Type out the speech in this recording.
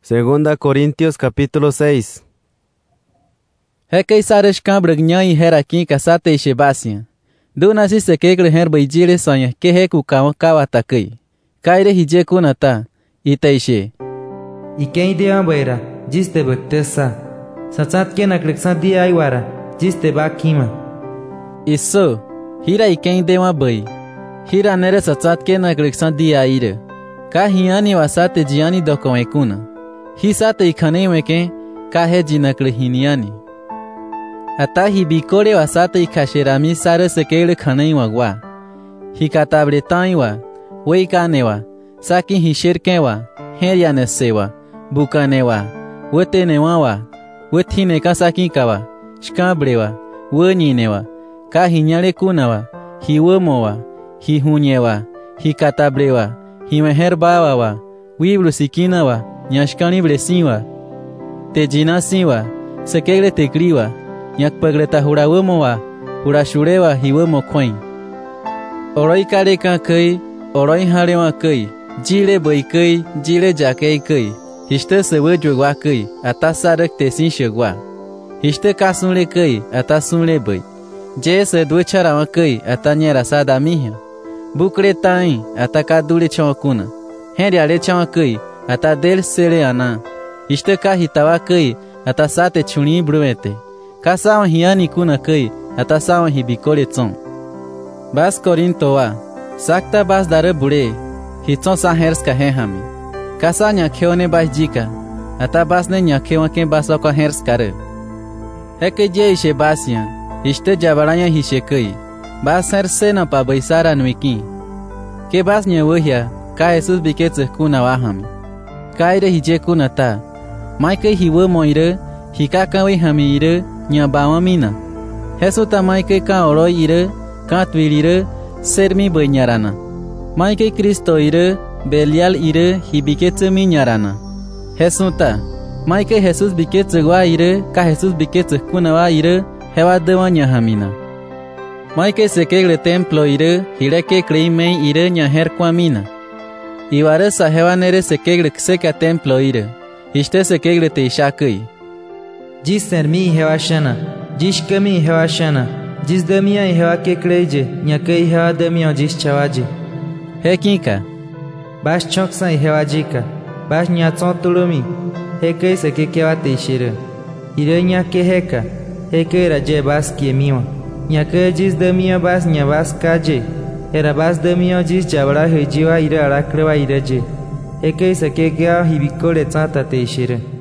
Segunda Corintios capítulo 6. Hekei sares cambrag nyai herakin kasate shebasia. Duna si sekegre herbeijire sonya ke heku kawa takei. Kaire hije kunata itaishe. Ikei de beira, jiste bektesa. Satsat ke nakleksa di aiwara, jiste bakima. Isso, hira ikei de bai. Hira nere satsat ke nakleksa di aire. Ka hiani wasate jiani dokomekuna. Hisate ikane weke ka he jinakle hiniani. Ata hibikore wasate ikasherami sare sekele khanei wagwa. Hikatabre taiwa, weikanewa, sakin hisherkewa, herianesewa, bukanewa, wetenewawa, wetineka sakinkawa, shkabrewa, weninewa, ka hinyale kunawa, hiwemowa, hihunyewa, hikatabrewa, himeherbawawa, wibrusikinawa, nyashkani bresiwa, tejinasiwa, sekele tekriwa, nyakpagleta hurawemowa, hurashurewa hiwemo khoin. Oroi kare ka kai, oroi harewa kai, jile bai kai, jile jakei kai, histe sewe jogwa kai, ata sarak tesin shogwa. Histe kasunle kai, ata sunle bai. Je se duecharawa kai, ata nyera sada miha. Bukre tain, ata kadule chawakuna. Henriale chawakai, ata del sele ana. Histe ka hitawa kai, ata sate chuni bruete. Kasawa hiani kuna kai, ata sawa hibikole tson. Bas Korintoa, sakta bas dare bure, hitson sa hers ka hami. Kasa nyakheone bas jika, ata bas ne nyakhewa ke bas ka hers kare. Heke je ishe basyan, ishte jabaranya hishe kai. Bas herse na pa baisara nuiki. Ke bas nyewehya, ka Jesus biketse kuna wahami. Kaire hije kuna ta. Maike hiwe moire, hikakawe hami ire, nyabawa mina. Hesu ta maike ka oroi ire, ka twilire, sermi benyarana. Maike Kristo ire, Belial ire, hibiketse minyarana. Hesu ta. Maike Jesus biketse wa ire, ka Jesus biketse kuna wa ire, hewa dewa nyahamina. Maike sekegle templo ire, hireke kreimei ire nyaher kwa mina. Iware sa hewa nere sekegle kseka templo ire, histe sekegle te ishakei. Jis sermi hewa shana, jis kami hewa shana, jis demia hewa ke kreje, nyakei hewa demia jis chawaje. Hekinka. Bas choksa hewa jika, bas nyatson tulumi, hekei seke kewa te ishire. Ire nyake heka, hekei raje bas kiemiwa. Nyake jis demia bas nyabas kaje, era bas demia jis jabra hejiwa ire arakrewa ire je. Hekei seke kewa hibikole tsanta te ishire.